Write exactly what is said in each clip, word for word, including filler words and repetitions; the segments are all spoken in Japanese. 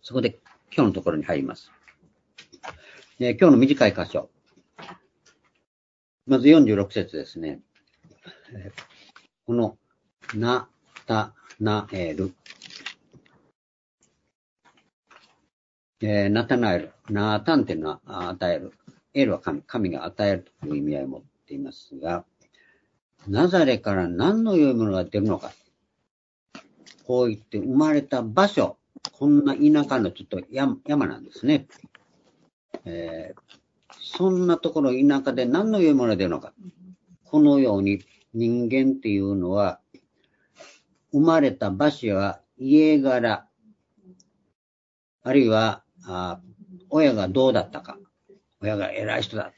そこで今日のところに入ります。えー、今日の短い箇所。まずよんじゅうろく節ですね。えー、この、な、た、なえる。えー、ナタナエル。ナータンっていうのは与える。エルは神。神が与えるという意味合いを持っていますが、ナザレから何の良いものが出るのか。こう言って生まれた場所。こんな田舎のちょっと 山, 山なんですね、えー。そんなところ田舎で何の良いものが出るのか。このように人間っていうのは、生まれた場所は家柄、あるいはあ親がどうだったか。親が偉い人だ。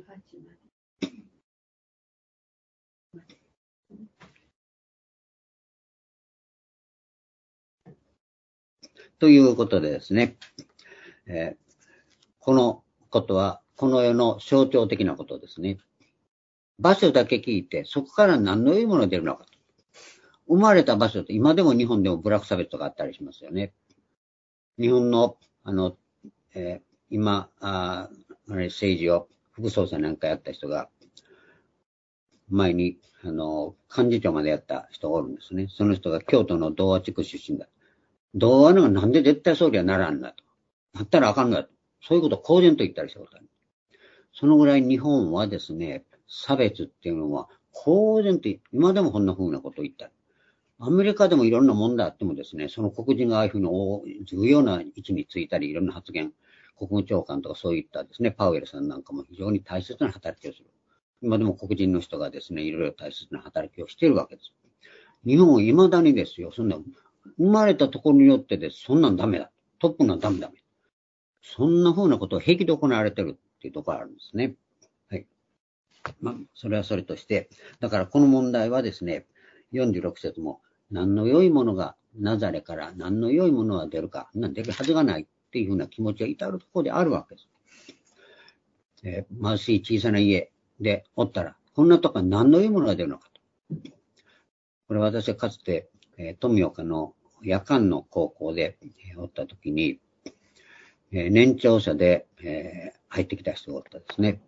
ということでですね、えー、このことはこの世の象徴的なことですね。場所だけ聞いて、そこから何の良いものが出るのかと。生まれた場所って今でも日本でも部落差別とかあったりしますよね。日本の、あの、えー、今、ああれ政治を副総裁なんかやった人が、前に、あの、幹事長までやった人がおるんですね。その人が京都の童話地区出身だ。童話のがなんで絶対総理はならんだと。なったらあかんだと。そういうことを公然と言ったりしたことある。そのぐらい日本はですね、差別っていうのは公然と、今でもこんな風なことを言った。アメリカでもいろんな問題あってもですね、その黒人がああいうふうに重要な位置についたり、いろんな発言、国務長官とかそういったですね、パウエルさんなんかも非常に大切な働きをする。今でも黒人の人がですね、いろいろ大切な働きをしているわけです。日本は未だにですよ、そんな、生まれたところによってです、そんなんダメだ。トップがダメダメ。そんな風なことを平気で行われてるっていうところがあるんですね。はい。まあ、それはそれとして、だからこの問題はですね、よんじゅうろく節も、何の良いものが、ナザレから何の良いものが出るか、なん出るはずがないっていうふうな気持ちが至るところであるわけです。えー、貧しい小さな家でおったら、こんなとこから何の良いものが出るのかと。これ私はかつて、えー、富岡の夜間の高校で、えー、おったときに、えー、年長者で、えー、入ってきた人がおったですね。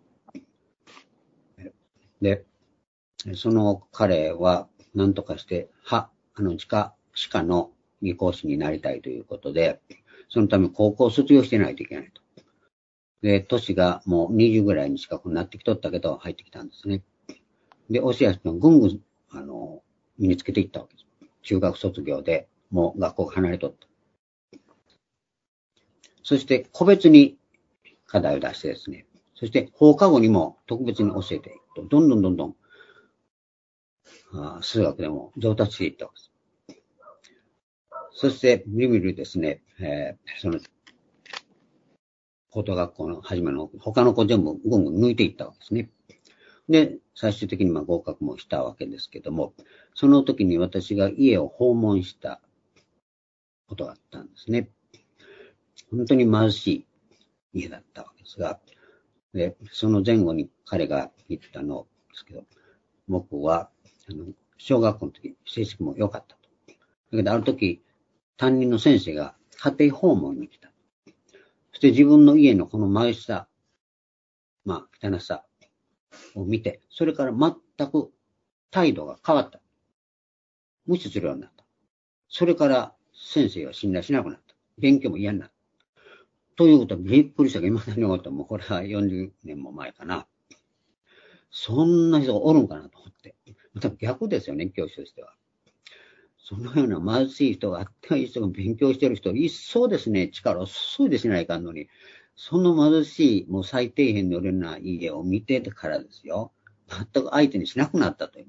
で、その彼は何とかして、は、あの、地下、歯科の技工士になりたいということで、そのため高校を卒業してないといけないと。で、年がもうにじゅうぐらいに近くなってきとったけど、入ってきたんですね。で、おしやすのぐんぐん、あの、身につけていったわけです。中学卒業で、もう学校が離れとった。そして、個別に課題を出してですね、そして放課後にも特別に教えていくと、どんどんどんどん、あ数学でも上達していったわけです。そして、みるみるですね、えー、その、高等学校の初めの他の子全部ぐんぐん抜いていったわけですね。で、最終的にまあ合格もしたわけですけども、その時に私が家を訪問したことがあったんですね。本当に貧しい家だったわけですが、で、その前後に彼が言ったのですけど、僕は、あの、小学校の時、成績も良かったと。だけど、ある時、担任の先生が家庭訪問に来た。そして自分の家のこの貧しさ、まあ、汚さを見て、それから全く態度が変わった。無視するようになった。それから先生は信頼しなくなった。勉強も嫌になった。ということはびっくりしたけど、今だに思ったらもうこれはよんじゅうねんも前かな。そんな人がおるんかなと思って。多分逆ですよね、教師としては。そのような貧しい人があってはいい人が勉強してる人、一層ですね、力を注いでしないかんのに、その貧しい、もう最底辺のような家を見てからですよ。全く相手にしなくなったという。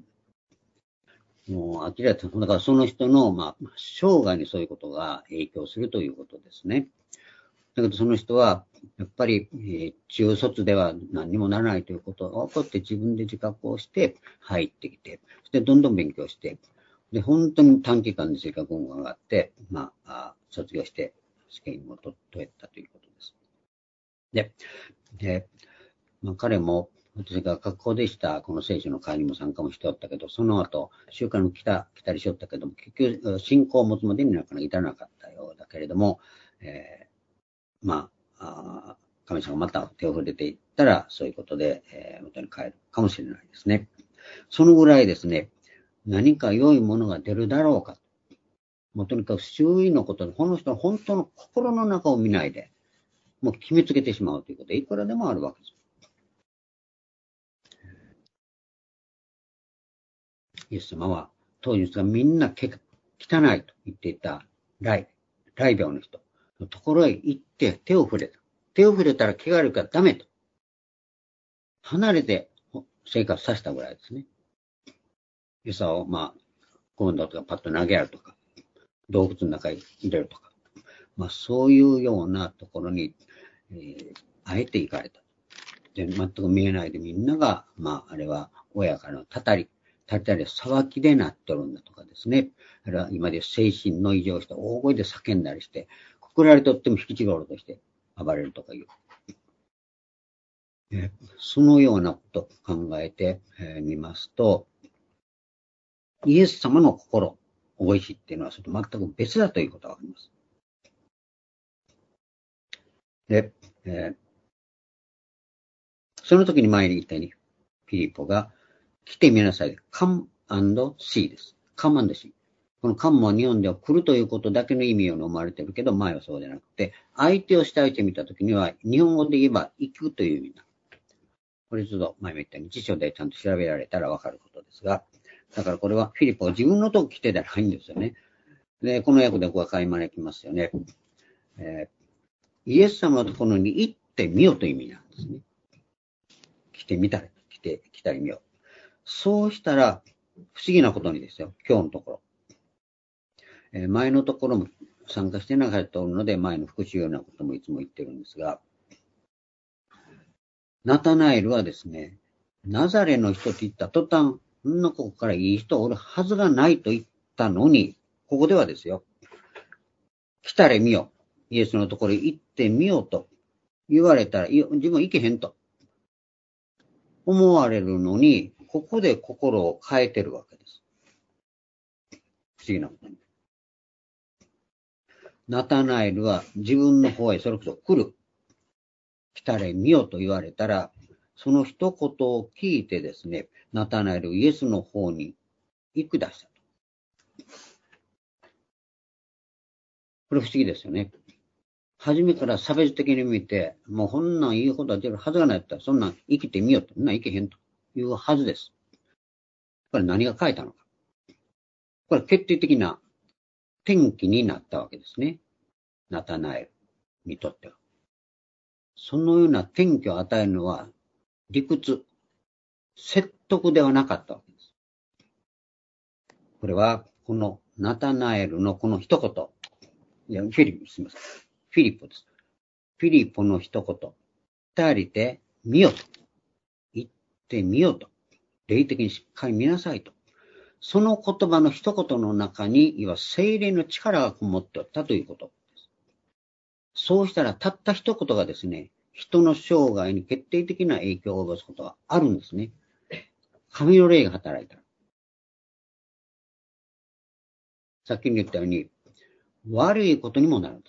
もう明らかに、だからその人の、まあ、生涯にそういうことが影響するということですね。だけどその人は、やっぱり、えー、中卒では何にもならないということが起こって自分で自覚をして入ってきて、そしてどんどん勉強して、で、本当に短期間で成果が上がって、まあ、あ卒業して試験も取れたということです。で、でまあ、彼も、私が学校でしたこの聖書の会にも参加もしておったけど、その後、週刊に来た、来たりしよったけども、結局、信仰を持つまでになかなか至らなかったようだけれども、えまあ、あ神様がまた手を触れていったら、そういうことで、えー、元に帰るかもしれないですね。そのぐらいですね、何か良いものが出るだろうか。もうとにかく周囲のことで、この人の本当の心の中を見ないで、もう決めつけてしまうということで、いくらでもあるわけです。イエス様は、当時がみんな汚いと言っていた雷、雷病の人のところへ行って手を触れた。手を触れたら汚れるからダメと。離れて生活させたぐらいですね。餌を、まあ、今度とかパッと投げやるとか、洞窟の中に入れるとか、まあそういうようなところに、えー、あえて行かれた。で、全く見えないでみんなが、まああれは親からのたたり、たたり騒ぎでなってるんだとかですね。あれは今で精神の異常をして大声で叫んだりして、くくられとっても引きちごろうとして暴れるとかいう。えそのようなことを考えてみますと、イエス様の心、ご意志っていうのはそれと全く別だということがわかります。で、えー、その時に前に言ったように、フィリポが来てみなさい。come and see です。come and see。この come は日本では来るということだけの意味を思われているけど、前はそうじゃなくて、相手をして相手見た時には、日本語で言えば行くという意味だ。これちょっと前も言ったように辞書でちゃんと調べられたらわかることですが、だからこれはフィリポが自分のとこ来てじゃないんですよね。で、この訳で誤解招きますよね。えー、イエス様のところに行ってみよという意味なんですね。来てみたり、来て、来たりみよ。そうしたら、不思議なことにですよ、今日のところ。えー、前のところも参加してなかったので、前の復習ようなこともいつも言ってるんですが、ナタナエルはですね、ナザレの人と言った途端、そんなここからいい人おるはずがないと言ったのに、ここではですよ、来たれみよ。イエスのところへ行ってみようと言われたら、自分行けへんと思われるのに、ここで心を変えてるわけです。不思議なことに。ナタナエルは自分の方へそれこそ来る。来たれみよと言われたら、その一言を聞いてですね、ナタナエルイエスの方に行くだしたと。これ不思議ですよね。初めから差別的に見て、もうこんなん言うことは出るはずがないって言ったら、そんなん生きてみようと、そんなん生きへんというはずです。これ何が書いたのか。これ決定的な転機になったわけですね。ナタナエルにとっては。そのような転機を与えるのは理屈、説得ではなかったわけです。これは、このナタナエルのこの一言。いや、フィリポ、すみません。フィリポです。フィリポの一言。二人で見よと。言ってみよと。霊的にしっかり見なさいと。その言葉の一言の中に、いわ聖霊の力がこもっておったということです。そうしたら、たった一言がですね、人の生涯に決定的な影響を及ぼすことがあるんですね。神の霊が働いた。さっきに言ったように、悪いことにもなるんです。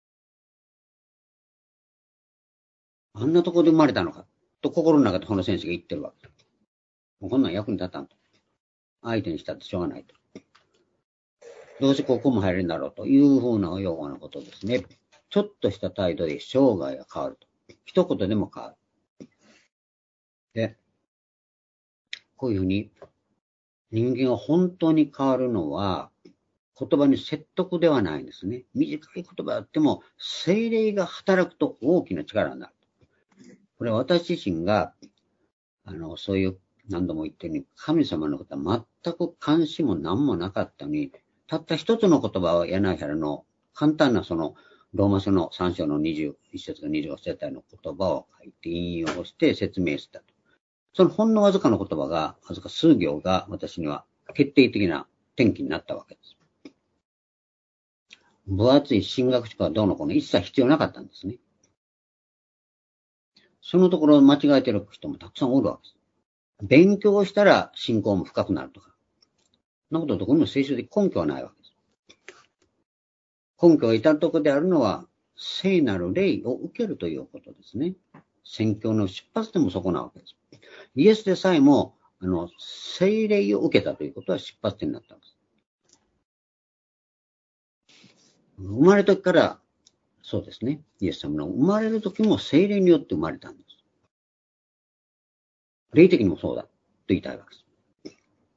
あんなところで生まれたのか、と心の中でこの先生が言ってるわけです。もうこんなん役に立たんと。相手にしたってしょうがないと。どうせここも入れるんだろうというふうなようなことですね。ちょっとした態度で生涯が変わると。一言でも変わる。で、こういうふうに人間が本当に変わるのは言葉に説得ではないんですね。短い言葉であっても聖霊が働くと大きな力になる。これは私自身があのそういう何度も言ってるように神様のことは全く関心も何もなかったのに、たった一つの言葉を柳原の簡単なそのローマ書のさん章のにじゅういち節かにじゅうご節の言葉を書いて引用して説明したと。そのほんのわずかの言葉が、わずか数行が私には決定的な転機になったわけです。分厚い神学書がどうのこうの一切必要なかったんですね。そのところを間違えてる人もたくさんおるわけです。勉強したら信仰も深くなるとか。そんなことどこにも聖書的根拠はないわけです。根拠が至るところであるのは、 聖なる霊を受けるということですね。宣教の出発点もそこなわけです。イエスでさえも、あの、聖霊を受けたということは出発点になったんです。生まれた時から、そうですね。イエス様の生まれる時も聖霊によって生まれたんです。霊的にもそうだと言いたいわけです。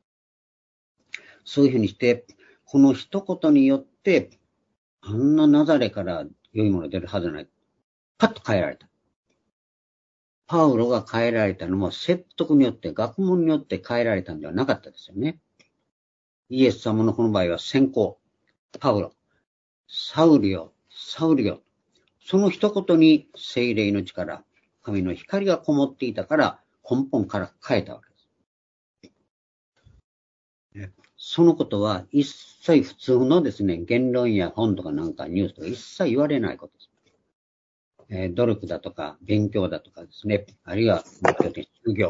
そういうふうにして、この一言によって、あんなナザレから良いもの出るはずない。パッと変えられた。パウロが変えられたのも説得によって、学問によって変えられたんではなかったですよね。イエス様のこの場合は先行。パウロ。サウルよ、サウルよ。その一言に聖霊の力、神の光がこもっていたから、根本から変えたわけです。そのことは一切普通のですね、言論や本とかなんかニュースとか一切言われないことです。えー、努力だとか勉強だとかですね、あるいは副業。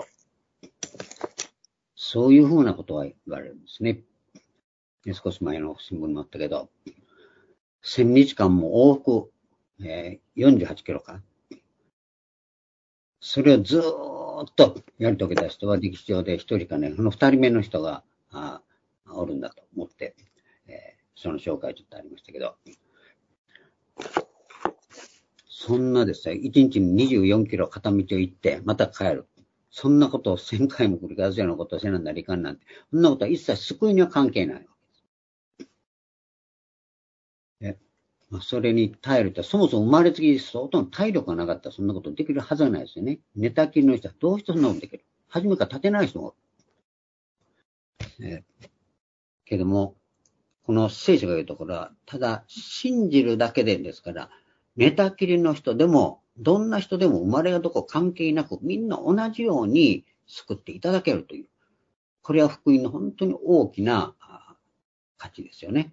そういうふうなことは言われるんですね。少し前の新聞にもあったけど、千日間も往復、えー、よんじゅうはちキロか。それをずーっとやり遂げた人は歴史上で一人かね、その二人目の人があおるんだと思って、えー、その紹介ちょっとありましたけど、そんなですね、一日ににじゅうよんキロ片道を行って、また帰る。そんなことをせんかいも繰り返すようなことをせなんだりかんなんて、そんなことは一切救いには関係ないわけです。まあ、それに耐えると、そもそも生まれつき相当の体力がなかったらそんなことできるはずはないですよね。寝たきりの人はどうしてそんなことできる？初めから立てない人もおる。えー、けども、この聖書が言うところは、ただ信じるだけでですから、寝たきりの人でも、どんな人でも生まれがどこ関係なく、みんな同じように救っていただけるという。これは福音の本当に大きな価値ですよね。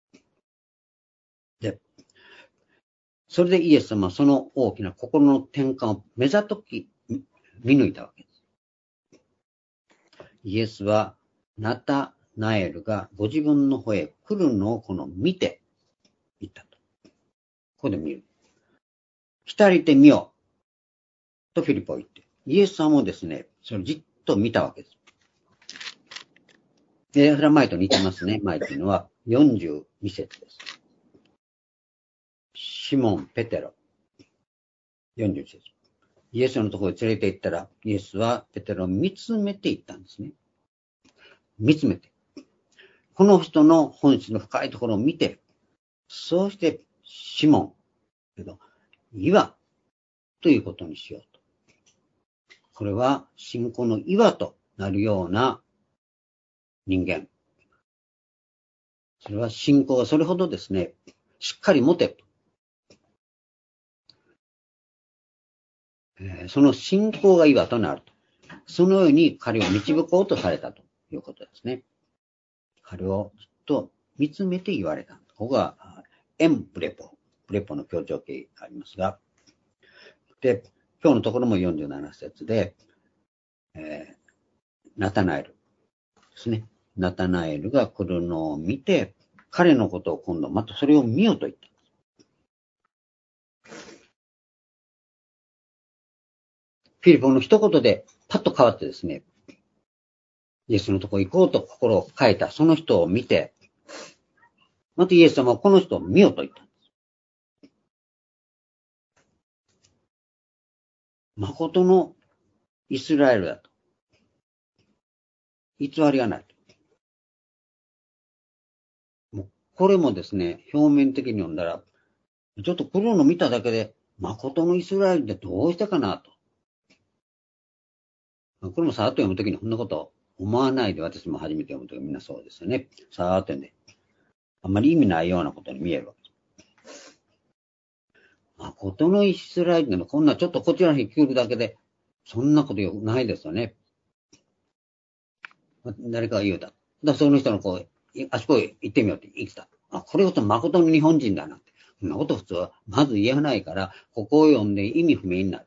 で、それでイエス様はその大きな心の転換を目ざとき見抜いたわけです。イエスはナタナエルがご自分の方へ来るのをこの見ていったと。ここで見る。来たりてみよとフィリポは言って、イエス様もですね、それをじっと見たわけです。で、それは前と似てますね。前というのはよんじゅうに節です。シモン・ペテロ。よんじゅうに節。イエスのところに連れて行ったら、イエスはペテロを見つめていったんですね。見つめて。この人の本質の深いところを見て、そうしてシモン、けど、岩ということにしようと。これは信仰の岩となるような人間。それは信仰がそれほどですね、しっかり持てと。えー、その信仰が岩となると。そのように彼を導こうとされたということですね。彼をずっと見つめて言われた。ここがエンプレポ。プレポの強調形がありますが。で、今日のところもよんじゅうなな節で、えー、ナタナエルですね。ナタナエルが来るのを見て、彼のことを今度またそれを見ようと言った。フィリポの一言でパッと変わってですね、イエスのところ行こうと心を変えたその人を見て、またイエス様はこの人を見ようと言ったんです。誠のイスラエルだと。偽りがない。もうこれもですね、表面的に読んだら、ちょっと来るの見ただけで、誠のイスラエルってどうしてかなと。これもさーっと読むときにこんなこと思わないで私も初めて読むときみんなそうですよね。さーっと読んで。あんまり意味ないようなことに見えるわけです。誠のイスラエルってのはこんなちょっとこちらに来るだけで、そんなことないですよね。誰かが言うた。だからその人のこう、あそこへ行ってみようって言ってた。あ、これこそ誠の日本人だなって。そんなこと普通はまず言えないから、ここを読んで意味不明になる。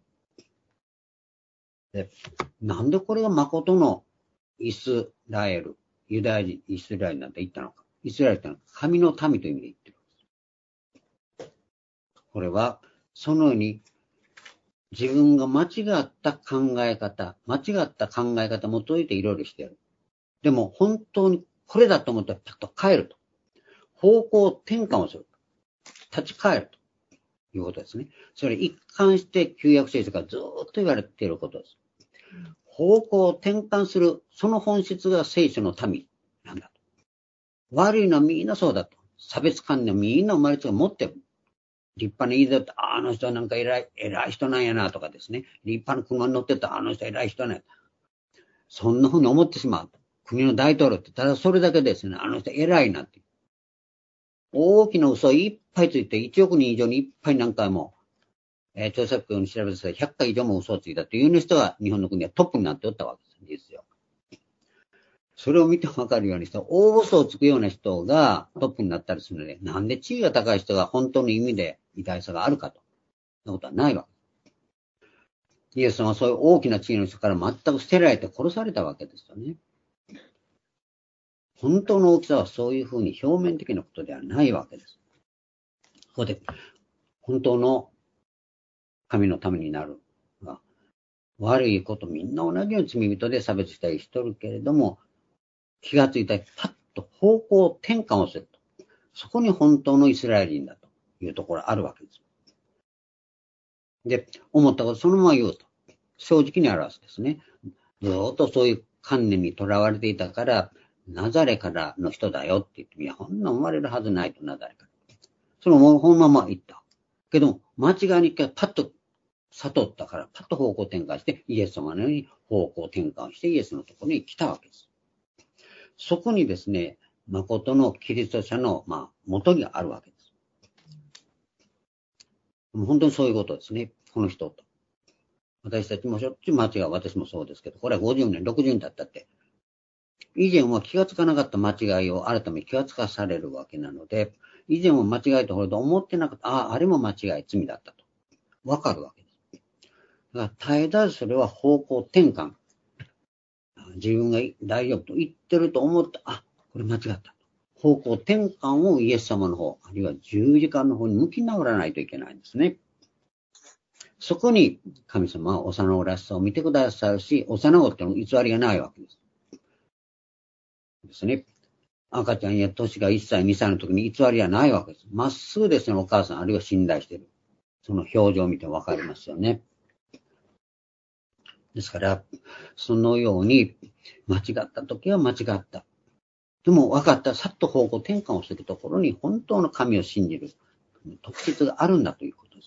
で、なんでこれが誠のイスラエル、ユダヤ人、イスラエルなんて言ったのか。イスラエルってのは神の民という意味で言ってる。 これは、そのように、自分が間違った考え方、間違った考え方も解いていろいろしてやる。でも、本当にこれだと思ったらパッと変えると。方向転換をする。立ち返るということですね。それ一貫して旧約聖書がずーっと言われていることです。方向を転換する、その本質が聖書の民なんだと。悪いのはみんなそうだと。差別観念みんな生まれつが持ってる。立派な言いだと、あの人はなんか偉い、偉い人なんやなとかですね。立派な車に乗ってたあの人は偉い人なんや。そんな風に思ってしまう。国の大統領って、ただそれだけですね、あの人偉いなって。大きな嘘をいっぱいついて、いちおく人以上にいっぱい何回も、えー、調査局に調べてたらひゃっかい以上も嘘をついたという人が日本の国はトップになっておったわけです。実は。それを見てわかるようにして、大嘘をつくような人がトップになったりするので、なんで地位が高い人が本当の意味で偉大さがあるかと。そんなことはないわけ。イエス様はそういう大きな地位の人から全く捨てられて殺されたわけですよね。本当の大きさはそういうふうに表面的なことではないわけです。ここで、本当の神のためになるが、悪いことみんな同じように罪人で差別したりしとるけれども、気がついたらパッと方向転換をすると。そこに本当のイスラエル人だというところがあるわけです。で、思ったことそのまま言うと。正直に表すですね。ずっとそういう観念にとらわれていたから、ナザレからの人だよって言って、いや、こんな生まれるはずないと、ナザレから。そのもうこのまま言った。けど、間違いに一回パッと悟ったから、パッと方向転換して、イエス様のように方向転換して、イエスのところに来たわけです。そこにですね、誠のキリスト者の、まあ、元にあるわけです。本当にそういうことですね。この人と。私たちもしょっちゅう間違う。私もそうですけど、これはごじゅうねん、ろくじゅうねん経ったって。以前は気がつかなかった間違いを改め気がつかされるわけなので、以前は間違えたほど思ってなかった。ああ、あれも間違い、罪だったと。わかるわけです。だから絶え絶えずそれは方向転換。自分が大丈夫と言ってると思った。あ、これ間違った。方向転換をイエス様の方、あるいは十字架の方に向き直らないといけないんですね。そこに神様は幼子らしさを見てくださるし、幼子っての偽りがないわけです。ですね。赤ちゃんや年がいっさい、にさいの時に偽りはないわけです。まっすぐですね、お母さん、あるいは信頼している。その表情を見てわかりますよね。ですから、そのように、間違った時は間違った。でも分かった、さっと方向転換をするところに本当の神を信じる特質があるんだということです。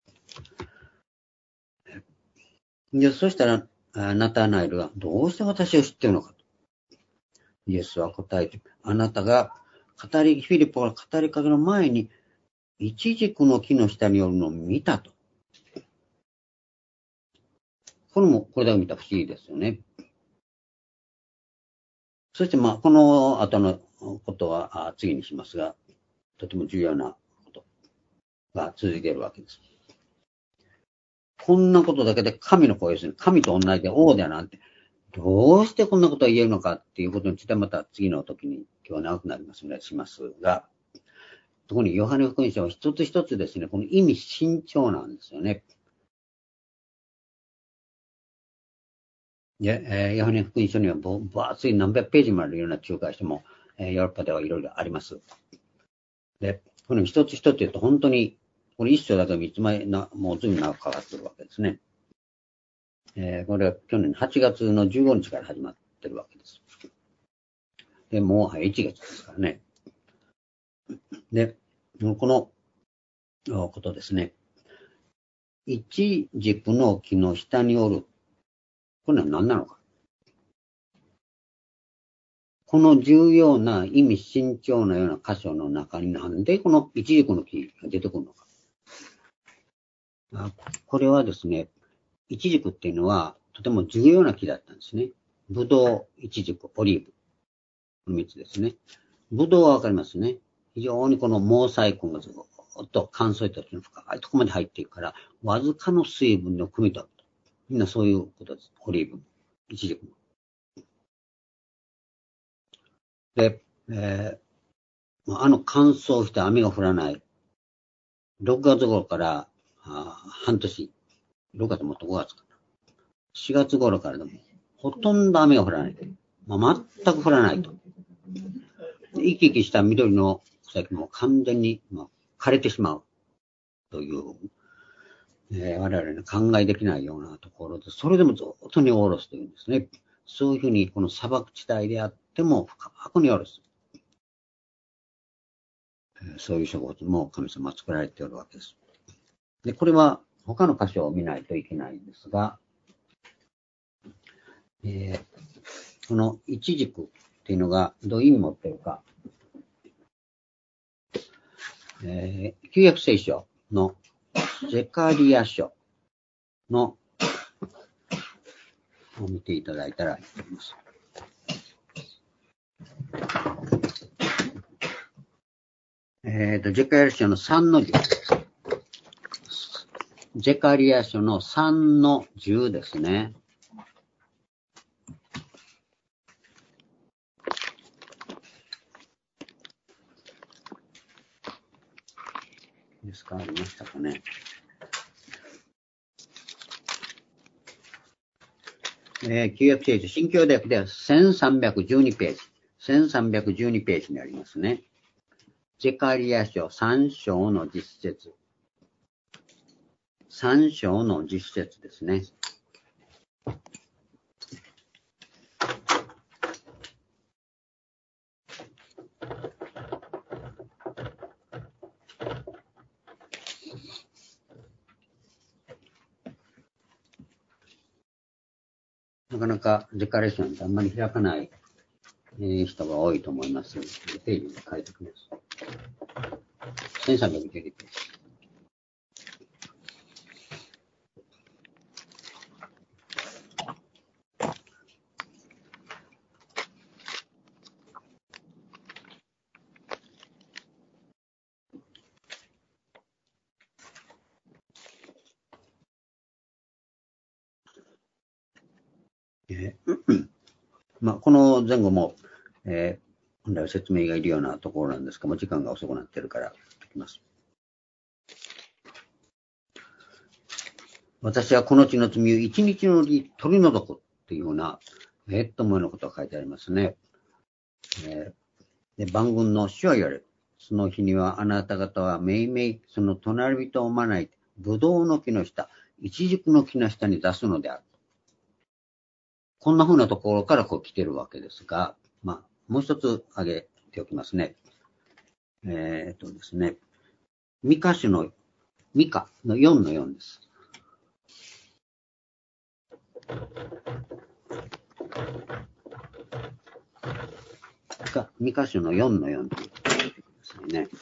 で、そしたら、ナタナエルはどうして私を知っているのかと。イエスは答えて、あなたが語り、フィリポが語りかけの前に、イチジクの木の下におるのを見たと。これも、これだけ見たら不思議ですよね。そして、まあ、この後のことは次にしますが、とても重要なことが続いているわけです。こんなことだけで神の声ですね。神と同じで王だなんて、どうしてこんなことが言えるのかっていうことについてまた次の時に今日は長くなりますのでしますが、特にヨハネ福音書は一つ一つですね、この意味慎重なんですよね。で、えー、ヨハネ福音書には分厚い何百ページもあるような仲介しても、えー、ヨーロッパではいろいろあります。で、この一つ一つ言うと本当に、これ一章だけで三つ前な、もうずいぶん長くかかってるわけですね。えー、これは去年はちがつのじゅうごにちから始まってるわけです。で、もういちがつですからね。で、このことですね。イチジクの木の下におる。これは何なのか。この重要な意味慎重なような箇所の中になんでこのイチジクの木が出てくるのか。これはですね、イチジクっていうのはとても重要な木だったんですね。ブドウ、イチジク、オリーブ。このみっつですね。ブドウはわかりますね。非常にこの毛細根がずっと乾燥したの深いところまで入っていくから、わずかの水分を汲み取ると。みんなそういうことです。オリーブ、イチジク。で、えー、あの乾燥して雨が降らないろくがつ頃から、あ半年、ろくがつもっとごがつかな。しがつ頃からでも、ほとんど雨が降らない。まあ、全く降らないと。生き生きした緑の草木も完全に、まあ、枯れてしまうという、えー、我々の考えできないようなところで、それでもずっと根を下ろすというんですね。そういうふうに、この砂漠地帯であっても深く根を下ろす。そういう植物も神様は作られておるわけです。で、これは他の箇所を見ないといけないんですが、えー、このイチジクっていうのがどういう意味を持っているか、えー、旧約聖書のゼカリア書のを見ていただいたらいいと思います。えっ、ー、と、ゼカリア書のさんのじゅう。ゼカリア書のさんのじゅうですね。ですか、ありましたかね。えー、旧約聖書、新共同訳ではせんさんびゃくじゅうにページ。せんさんびゃくじゅうにページにありますね。ゼカリア書さん章の実節。さん章の実節ですね。なかなかゼカリア書なんてあんまり開かない、えー、人が多いと思います。ページに書いておきます。せんさんびゃくじゅうにページ。えーまあ、この前後も、えー、本来は説明がいるようなところなんですが、もう時間が遅くなっているから書きます。私はこの地の罪を一日のうちに取り除くっていうような、えー、っと思うようなことが書いてありますね。えー、で万軍の主は言われる。その日にはあなた方はめいめいその隣人を招いて、ぶどうの木の下、イチジクの木の下に出すのである。こんな風なところからこう来てるわけですが、まあ、もう一つ挙げておきますね。えー、っとですね、ミカ種の、ミカのよんのよんです。ミカ種のよんのよんということですよね。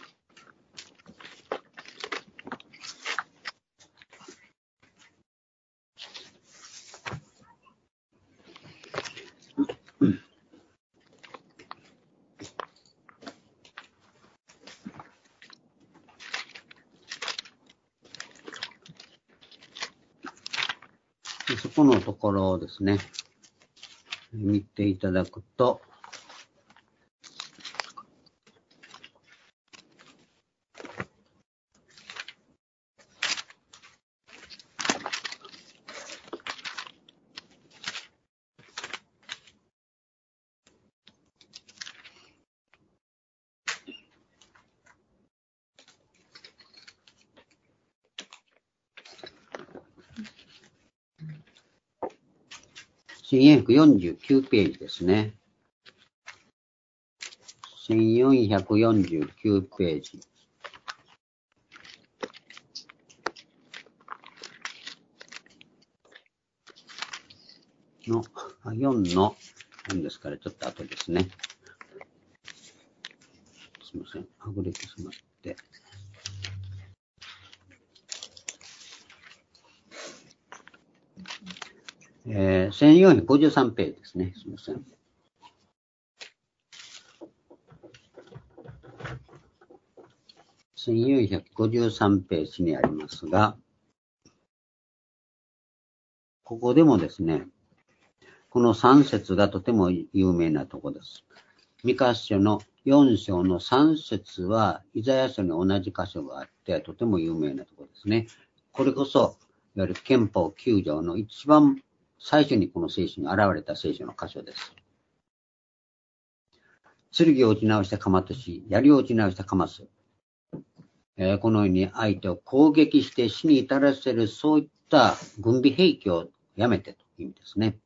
そこのところをですね、見ていただくと、せんよんひゃくよんじゅうきゅうページですね。せんよんひゃくよんじゅうきゅうページ。の、よんの、よんですからちょっと後ですね。すみません。はぐれてしまって。えー、せんよんひゃくごじゅうさんページですね。すみません。せんよんひゃくごじゅうさんページにありますが、ここでもですね、このさん節がとても有名なところです。ミカ書のよん章のさん節は、イザヤ書に同じ箇所があって、とても有名なところですね。これこそ、いわゆる憲法きゅう条の一番最初にこの聖書に現れた聖書の箇所です。剣を打ち直してかまとし、槍を打ち直してかます。えー、このように相手を攻撃して死に至らせる、そういった軍備兵器をやめてという意味ですね。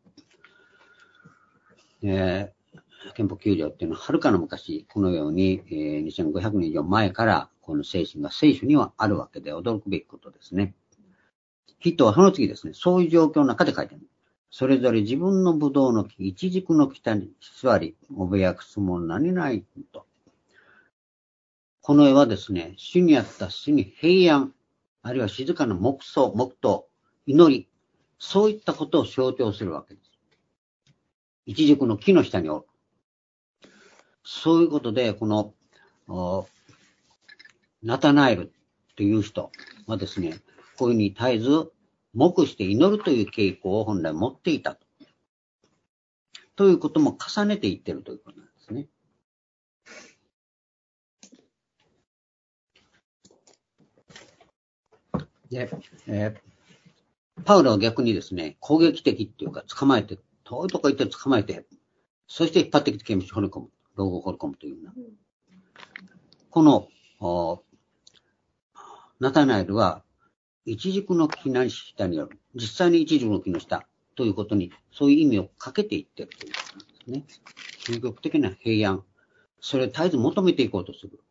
えー、憲法きゅう条っていうのは、はるかの昔、このように、えー、にせんごひゃくねん以上前から、この精神が聖書にはあるわけで、驚くべきことですね。人はその次ですね、そういう状況の中で書いてある。それぞれ自分のブドウの木、イチジクの北に座り、おべやくすも何ないと。この絵はですね、主にあった死に平安、あるいは静かな黙想、黙祷、祈り、そういったことを象徴するわけです。イチジクの木の下におる。そういうことで、この、ナタナエルという人はですね、こういうふうに絶えず黙して祈るという傾向を本来持っていたと。ということも重ねていってるということなんですね。で、えー、パウロは逆にですね、攻撃的っていうか捕まえて、遠いとこ行って捕まえて、そして引っ張ってきて刑務所に放り込む、牢獄を放り込むというような。この、ナタナエルは、イチジクの木の下にある。実際にイチジクの木の下ということに、そういう意味をかけていっているということなんですね。究極的な平安。それを絶えず求めていこうとする。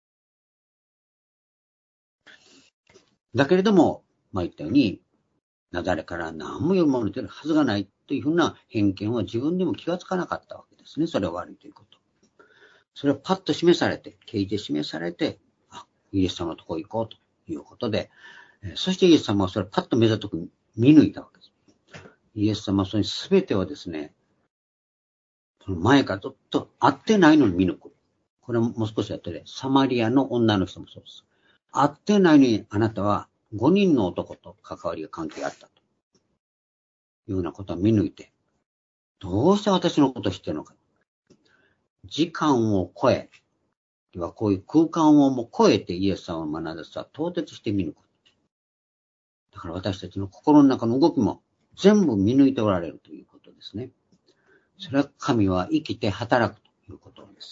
だけれども、まあ言ったように、なだれから何も読まれてるはずがないというふうな偏見は自分でも気がつかなかったわけですね。それは悪いということ。それをパッと示されて、啓示で示されて、あ、イエス様のところ行こうということで、そしてイエス様はそれをパッと目ざとく見抜いたわけです。イエス様はそれ全てをですね、その前からずっと会ってないのに見抜く。これももう少しやってね、サマリアの女の人もそうです。会ってないのにあなたはごにんの男と関わりが関係があったというようなことを見抜いて、どうして私のことを知ってるのか。時間を超え、こういう空間をも超えてイエス様を学ばせは到達して見抜く。だから私たちの心の中の動きも全部見抜いておられるということですね。それは神は生きて働くということです。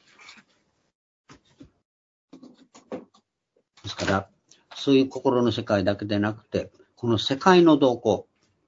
ですから、そういう心の世界だけでなくて、この世界の動向、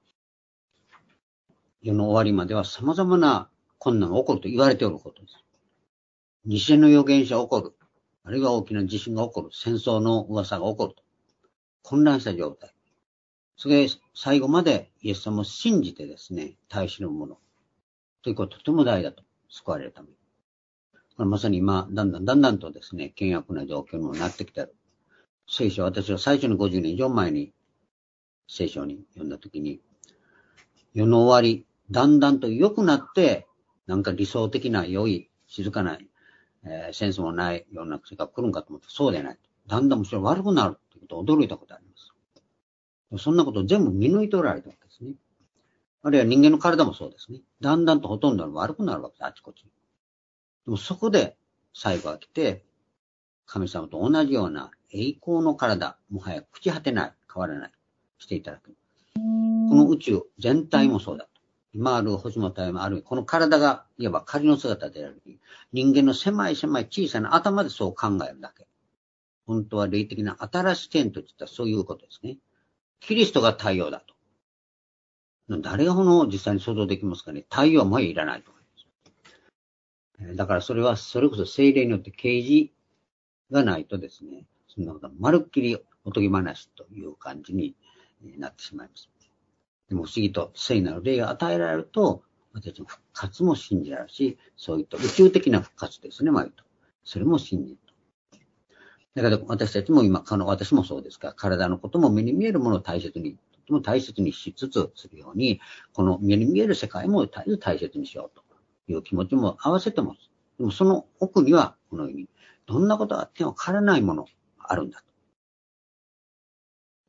世の終わりまでは様々な困難が起こると言われておることです。偽の預言者が起こる。あるいは大きな地震が起こる。戦争の噂が起こると。混乱した状態。それ最後までイエス様を信じてですね、耐え知るもの。ということはとても大事だと。救われるために。まさに今、だんだんだんだんとですね、険悪な状況にもなってきている。聖書、私は最初のごじゅうねん以上前に聖書に読んだときに、世の終わり、だんだんと良くなって、なんか理想的な良い、静かな、えー、戦争もない世の中世界が来るんかと思ったらそうでない。だんだんむしろ悪くなるということを驚いたことがあります。そんなことを全部見抜いておられたわけですね。あるいは人間の体もそうですね。だんだんとほとんど悪くなるわけです、あちこち。でもそこで最後が来て、神様と同じような栄光の体、もはや朽ち果てない、変わらない、していただく。この宇宙全体もそうだと。今ある星も太陽もある。この体がいわば仮の姿である。人間の狭い狭い小さな頭でそう考えるだけ。本当は霊的な新しい点といったらそういうことですね。キリストが太陽だと。誰がこの実際に想像できますかね。太陽もいらないと思います。だからそれはそれこそ聖霊によって啓示がないとですね、そんなことはまるっきりおとぎ話という感じになってしまいます。でも不思議と聖なる霊が与えられると、私たちの復活も信じられるし、そういった宇宙的な復活ですね、割と。それも信じると。だから私たちも今、私もそうですが、体のことも目に見えるものを大切に、とても大切にしつつするように、この目に見える世界も絶えず大切にしようという気持ちも合わせてます。でもその奥には、このように、どんなことがあっても変わらないものがあるんだと。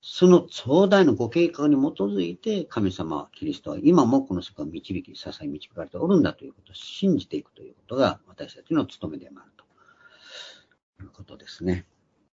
その壮大なご計画に基づいて、神様、キリストは今もこの世界を導き、支え導かれておるんだということを信じていくということが、私たちの務めでもあるということですね。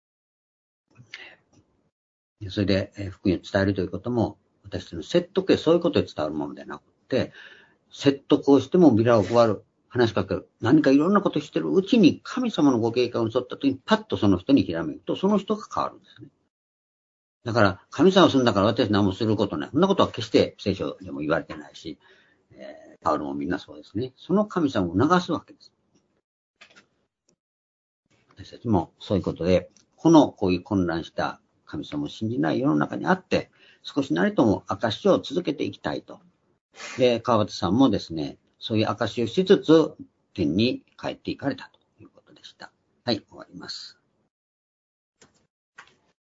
それで、福音を伝えるということも、私たちの説得へそういうことで伝わるものではなくて、説得をしてもビラを配る、話しかける、何かいろんなことをしているうちに神様のご計画に沿った時にパッとその人にひらめくと、その人が変わるんですね。だから、神様をするんだから私何もすることない。そんなことは決して聖書でも言われてないし、えー、パウロもみんなそうですね。その神様を流すわけです。私たちもそういうことで、このこういう混乱した神様を信じない世の中にあって、少しなりとも証を続けていきたいと。で、川端さんもですね、そういう証をしつつ、天に帰っていかれたということでした。はい、終わります。